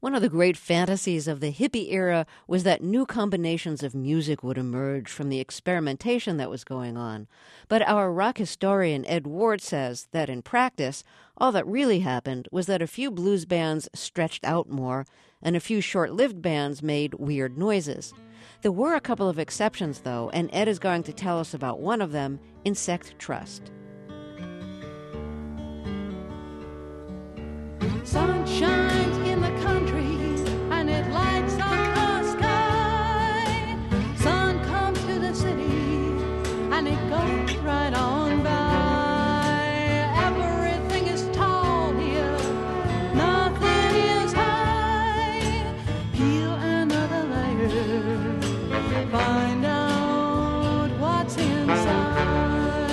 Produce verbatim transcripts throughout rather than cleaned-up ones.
One of the great fantasies of the hippie era was that new combinations of music would emerge from the experimentation that was going on. But our rock historian Ed Ward says that in practice, all that really happened was that a few blues bands stretched out more, and a few short-lived bands made weird noises. There were a couple of exceptions, though, and Ed is going to tell us about one of them, Insect Trust. Sun shines in the country and it lights up the sky. Sun comes to the city and it goes right on by. Everything is tall here, nothing is high. Peel another layer, find out what's inside.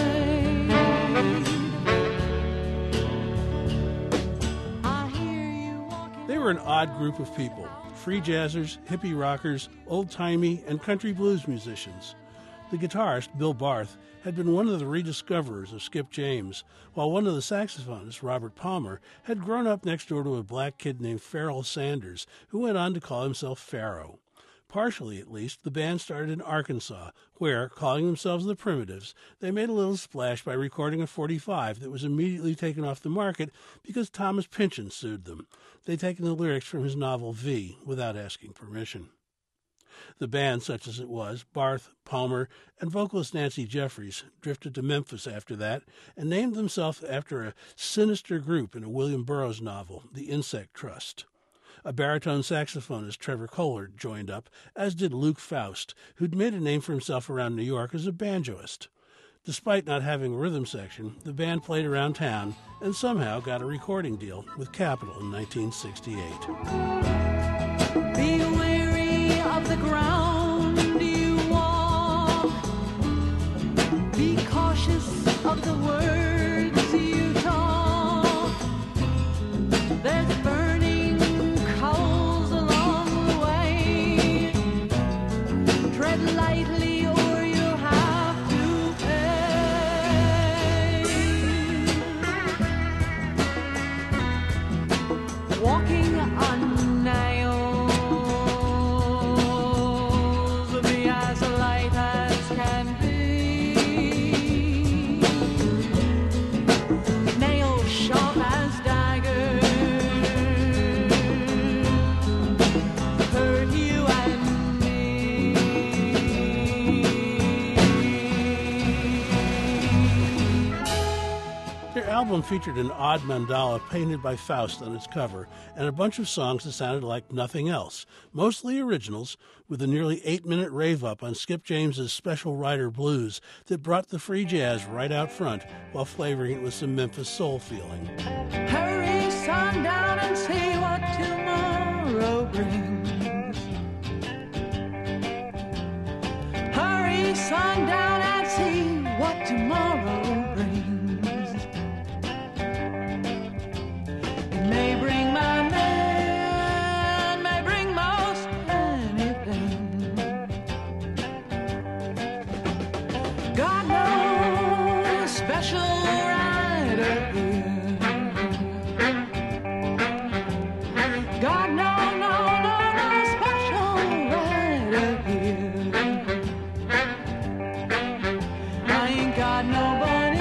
They were an odd group of people, free jazzers, hippie rockers, old-timey, and country blues musicians. The guitarist, Bill Barth, had been one of the rediscoverers of Skip James, while one of the saxophonists, Robert Palmer, had grown up next door to a black kid named Pharoah Sanders, who went on to call himself Pharaoh. Partially, at least, the band started in Arkansas, where, calling themselves the Primitives, they made a little splash by recording a forty-five that was immediately taken off the market because Thomas Pynchon sued them. They'd taken the lyrics from his novel V without asking permission. The band, such as it was, Barth, Palmer, and vocalist Nancy Jeffries, drifted to Memphis after that and named themselves after a sinister group in a William Burroughs novel, The Insect Trust. A baritone saxophonist, Trevor Collard, joined up, as did Luke Faust, who'd made a name for himself around New York as a banjoist. Despite not having a rhythm section, the band played around town and somehow got a recording deal with Capitol in nineteen sixty-eight. Be wary of the ground you walk. Be cautious of the words you talk. There's burning coals along the way. Tread lightly or you'll have to pay. Walking on nails, be as light as can be. Nails sharp as daggers hurt you and me. Their album featured an odd mandala painted by Faust on its cover and a bunch of songs that sounded like nothing else, mostly originals, with a nearly eight-minute rave-up on Skip James's Special Rider Blues that brought the free jazz right out front while flavoring it with some Memphis soul feeling. Hurry, sun down and see what tomorrow brings. Hurry, sun down and see what tomorrow brings. It may bring my man, may bring most anything. God knows, special rider here. God, no, no, no, no, special rider here. I ain't got nobody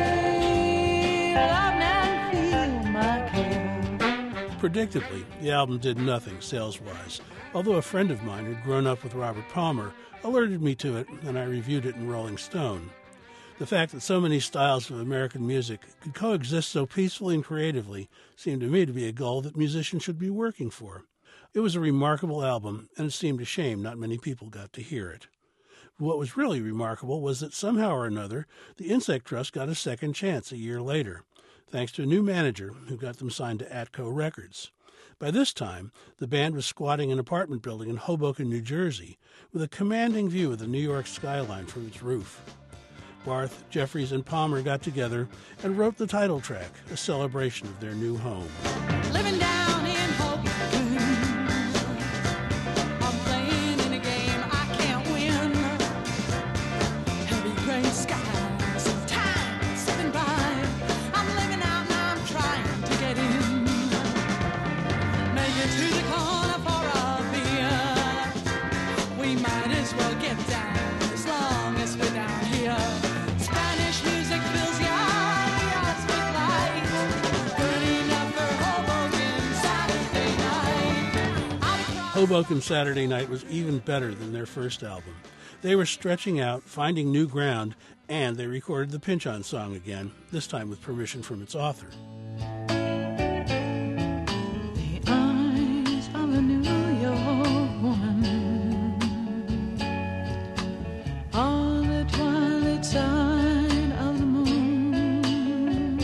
love and feel my care. Predictably, the album did nothing sales-wise, although a friend of mine who'd grown up with Robert Palmer alerted me to it, and I reviewed it in Rolling Stone. The fact that so many styles of American music could coexist so peacefully and creatively seemed to me to be a goal that musicians should be working for. It was a remarkable album, and it seemed a shame not many people got to hear it. What was really remarkable was that somehow or another, the Insect Trust got a second chance a year later, thanks to a new manager who got them signed to Atco Records. By this time, the band was squatting in an apartment building in Hoboken, New Jersey, with a commanding view of the New York skyline from its roof. Barth, Jeffries, and Palmer got together and wrote the title track, a celebration of their new home. Living down in Hoboken, I'm playing in a game I can't win. Heavy gray skies and time slipping by. I'm living out and I'm trying to get in. Make it to the corner. Hoboken Saturday Night was even better than their first album. They were stretching out, finding new ground, and they recorded the Pinch-On song again, this time with permission from its author. The eyes of a New York woman on the twilight side of the moon.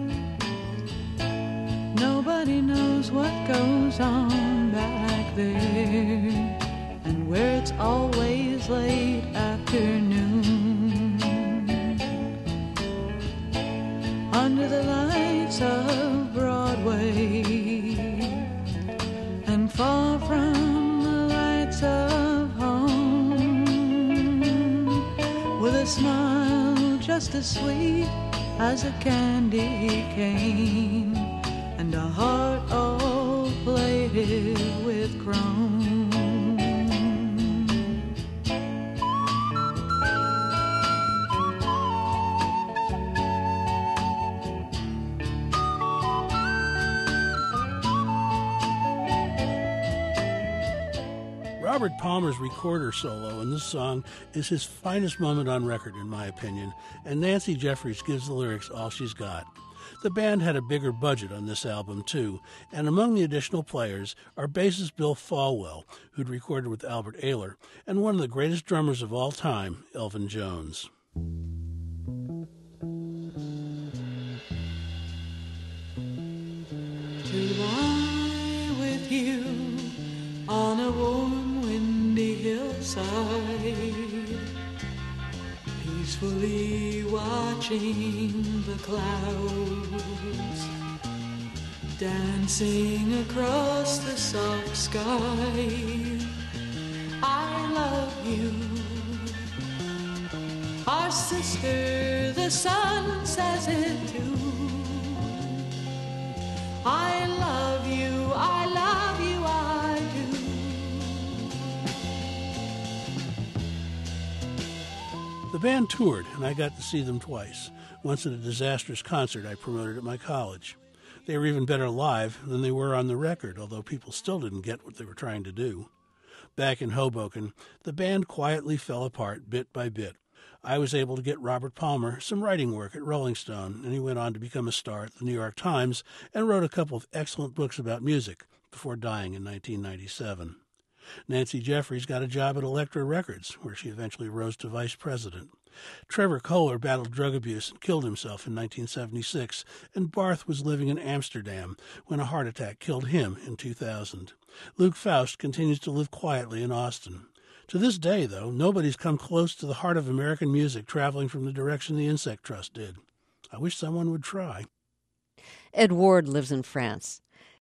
Nobody knows what goes on back there, and where it's always late afternoon. Under the lights of Broadway, and far from the lights of home, with a smile just as sweet as a candy cane, and a heart all plated with chrome. Robert Palmer's recorder solo in this song is his finest moment on record, in my opinion, and Nancy Jeffries gives the lyrics all she's got. The band had a bigger budget on this album, too, and among the additional players are bassist Bill Falwell, who'd recorded with Albert Ayler, and one of the greatest drummers of all time, Elvin Jones. To lie with you on a warm, windy hillside, peacefully watching the clouds dancing across the soft sky. I love you, our sister, the sun says it too. I love you, I love you, I do. The band toured, and I got to see them twice, once at a disastrous concert I promoted at my college. They were even better live than they were on the record, although people still didn't get what they were trying to do. Back in Hoboken, the band quietly fell apart bit by bit. I was able to get Robert Palmer some writing work at Rolling Stone, and he went on to become a star at the New York Times and wrote a couple of excellent books about music before dying in nineteen ninety-seven. Nancy Jeffries got a job at Elektra Records, where she eventually rose to vice president. Trevor Kohler battled drug abuse and killed himself in nineteen seventy-six, and Barth was living in Amsterdam when a heart attack killed him in two thousand. Luke Faust continues to live quietly in Austin. To this day, though, nobody's come close to the heart of American music traveling from the direction the Insect Trust did. I wish someone would try. Ed Ward lives in France.